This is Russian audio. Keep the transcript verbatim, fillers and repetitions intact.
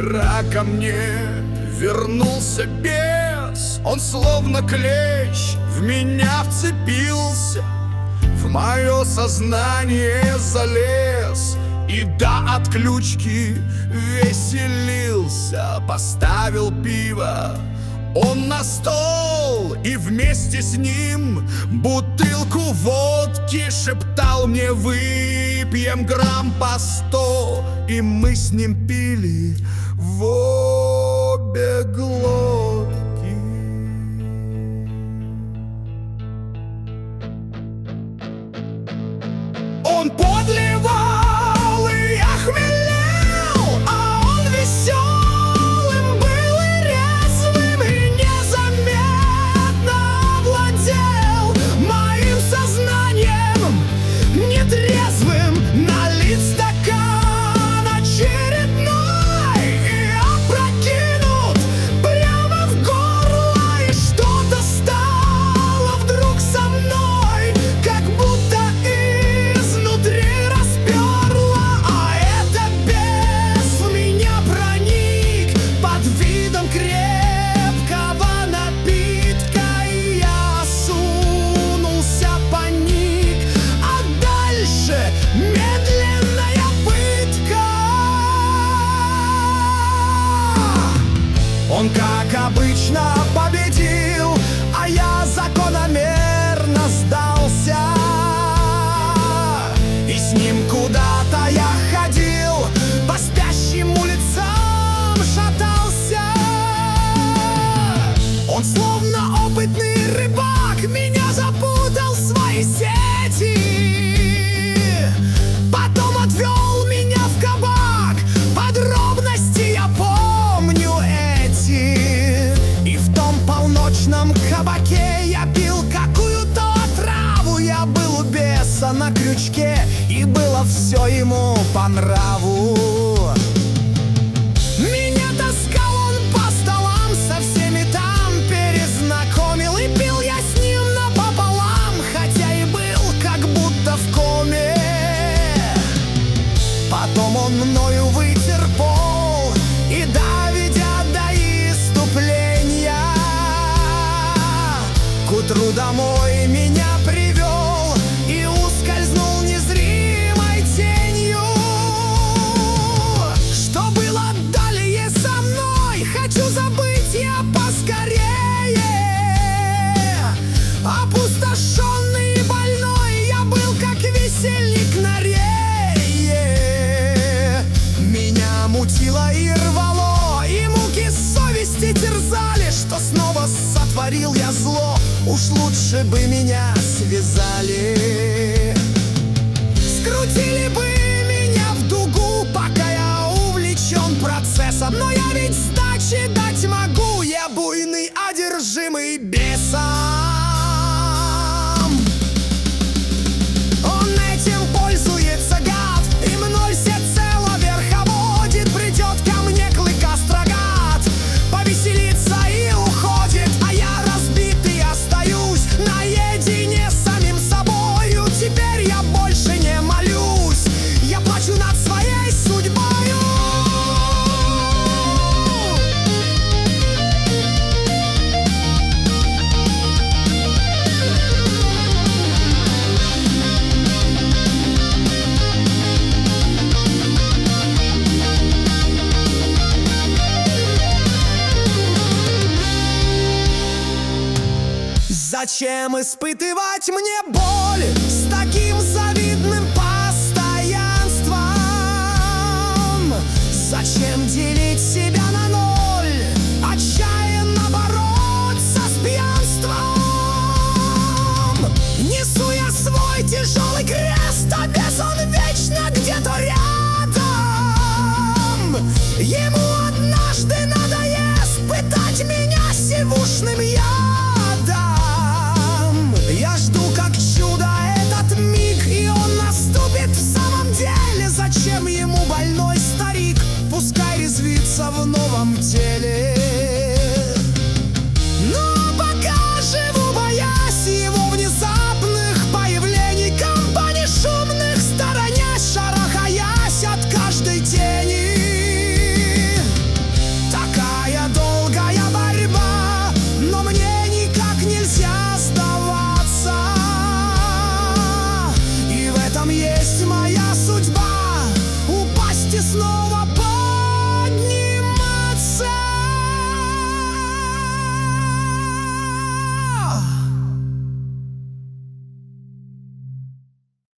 Вчера ко мне вернулся бес, он словно клещ в меня вцепился, в мое сознание залез и до отключки веселился. Поставил пиво он на стол, и вместе с ним бутылку водки. Шептал мне: выпьем грамм по сто. И мы с ним пили в обе глотки. Он подливал, и я хмелел, а он веселым был и резвым, и незаметно овладел моим сознанием нетрезвым. Налит стакан очередной и опрокинут прямо в горло, и что-то стало вдруг со мной, как будто изнутри расперло. А это бес в меня проник под видом крепкого напитка, и я сунулся паник, а дальше медленная пытка. Он, как обычно, победил, а я закономерно сдался. И с ним куда-то я ходил, по спящим улицам шатался. Он, словно опытный рыбак, меня запутал в свои сети. Потом отвел меня в кабак, подробности я помню эти. И в том полночном кабаке я пил какую-то отраву. Я был у беса на крючке, и было все ему по нраву. Меня таскал он по столам, со всеми там перезнакомил, и пил я с ним напополам, хотя и был как будто в коме. Потом он мною вытер пол и, доведя до исступления, к утру домой меня привел и ускользнул незримой тенью. Что было далее со мной, хочу забыть я поскорее. Опустошенный и больной я был, как весельник на рее. Меня мутило и рвало, и муки совести терзали, что снова сотворил я зло. Уж лучше бы меня связали, скрутили бы меня в дугу, пока я увлечен процессом. Но я ведь сдачи дать могу, я буйный, одержимый бесом. Он этим пользуется, гад, и мной всецело верховодит. Придет ко мне клыкастрогат, повеселится и уходит, а я разбитый остаюсь наедине с самим собою. Теперь я больше не молюсь, я плачу над своей судьбою. Зачем испытывать мне боль с таким завидным постоянством? Зачем делить себя